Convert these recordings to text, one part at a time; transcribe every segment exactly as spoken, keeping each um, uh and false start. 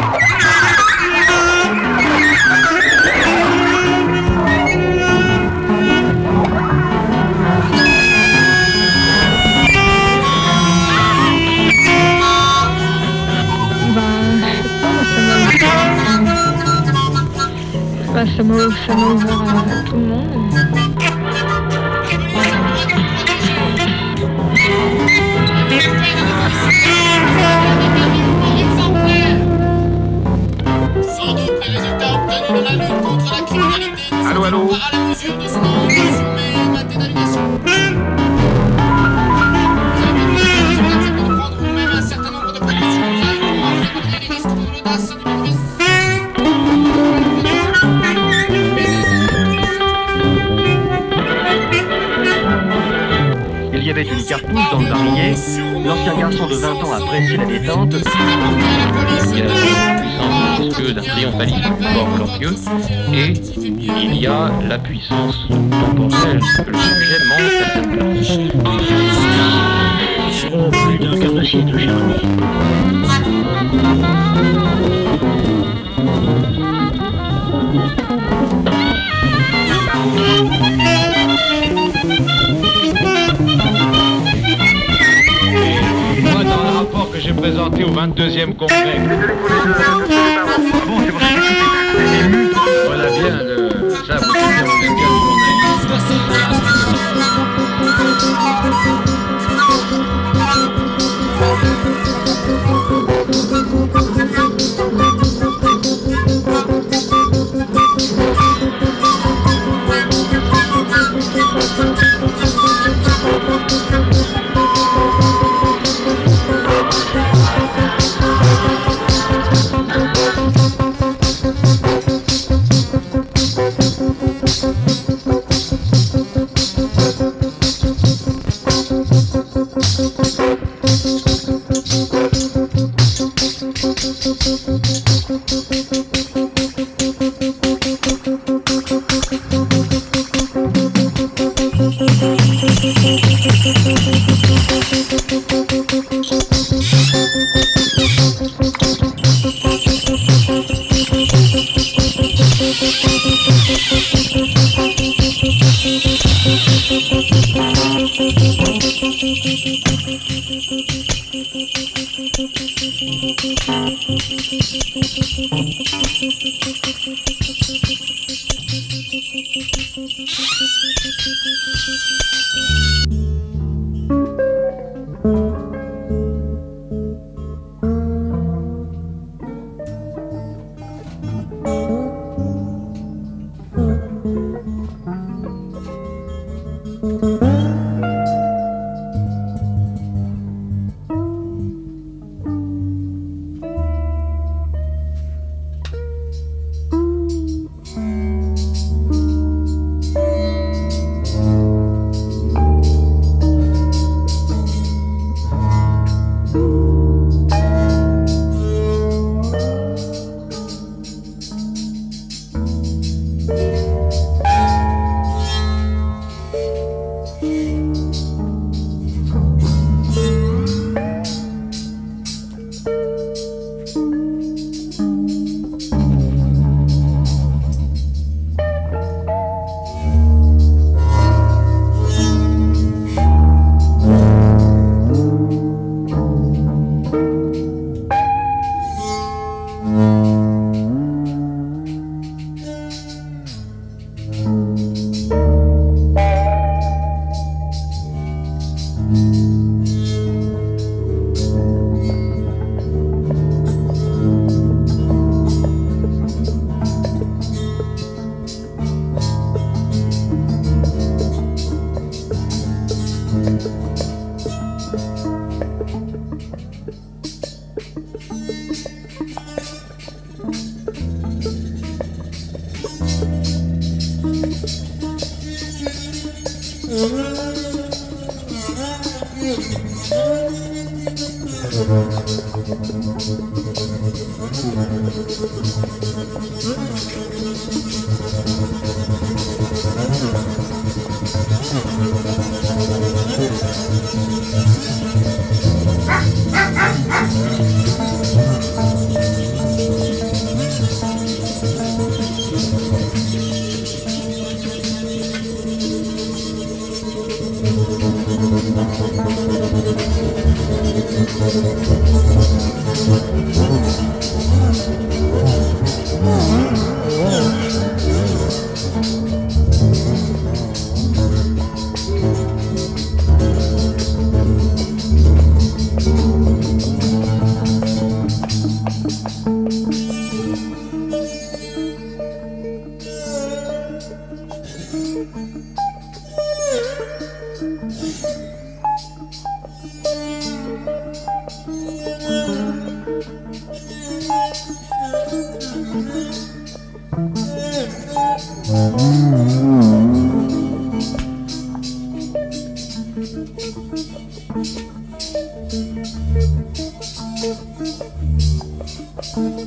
Ça m'a ça m'a ouvert à tout le monde. Sans doute les résultats obtenus dans la lutte contre la criminalité ne allô, allô. sont pas à la mesure de son ambition, mais ma détermination. Vous avez besoin de prendre vous-même un certain nombre de précautions. Vous allez pouvoir prévenir les risques de l'audace du virus. Il y avait une cartouche dans le marinier. L'ancien garçon de vingt ans a pressé la détente. Il y a la puissance monstrueuse d'un triomphaliste fort glorieux. Et il y a la puissance temporelle que le sujet manque à sa place. Oh, plus d'un quart de siècle, cher ami. Moi, dans le rapport que j'ai présenté au vingt-deuxième congrès. Voilà bien le sabre qui vient au lequel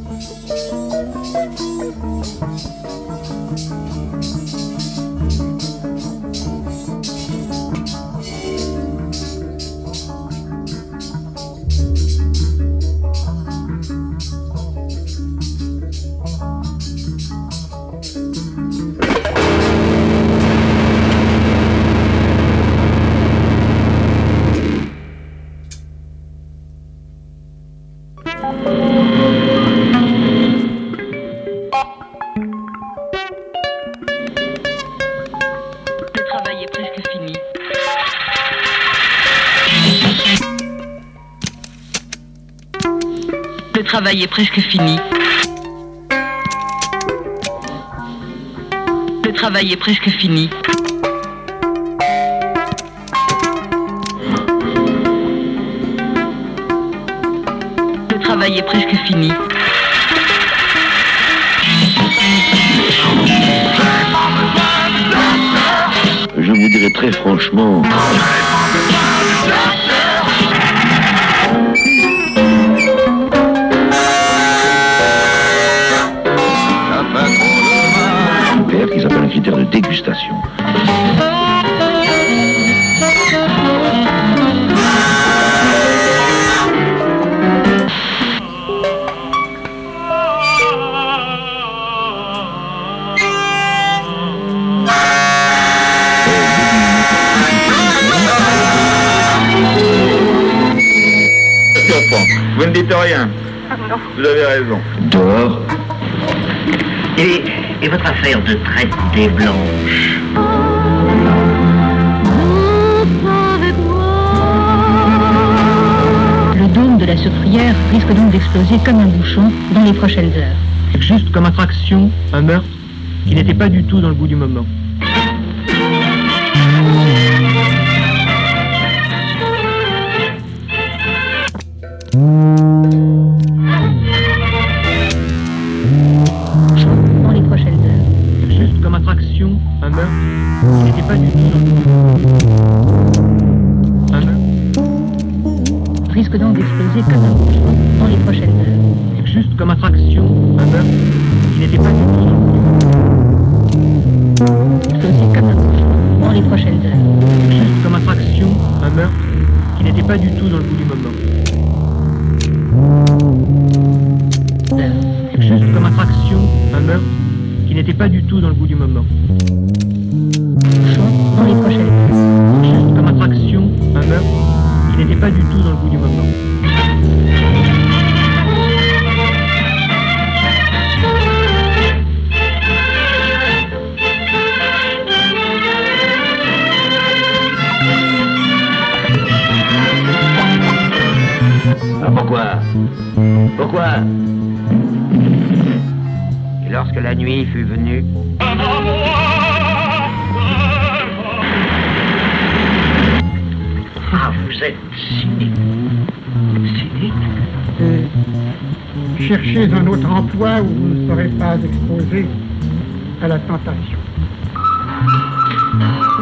Le travail est presque fini. Le travail est presque fini. Le travail est presque fini. Je vous dirai très franchement. Qui s'appelle un critère de dégustation. Vous ne dites rien. Non. Vous avez raison. Dehors. Et, et votre affaire de traite des blanches? Le dôme de la Soufrière risque donc d'exploser comme un bouchon dans les prochaines heures. Juste comme attraction, un meurtre qui n'était pas du tout dans le goût du moment. Dans les prochaines heures. Juste comme attraction, un meurtre qui n'était pas du tout dans le goût du moment. Un meurtre risque donc d'exploser comme un bouchon dans les prochaines heures. Juste comme attraction, un meurtre qui n'était pas du tout dans le goût du moment. Exploser comme un bouchon dans les prochaines heures. Juste comme attraction, un meurtre qui n'était pas du tout dans le goût du moment. Juste comme attraction, un meurtre qui n'était pas du tout dans le goût du moment. Dans les prochaines heures. Juste comme attraction, un meurtre qui n'était pas du tout dans le goût du moment. Ah, pourquoi? Pourquoi? Et lorsque la nuit fut venue, ah, vous êtes cynique. Cynique? Euh, cherchez un autre emploi où vous ne serez pas exposé à la tentation.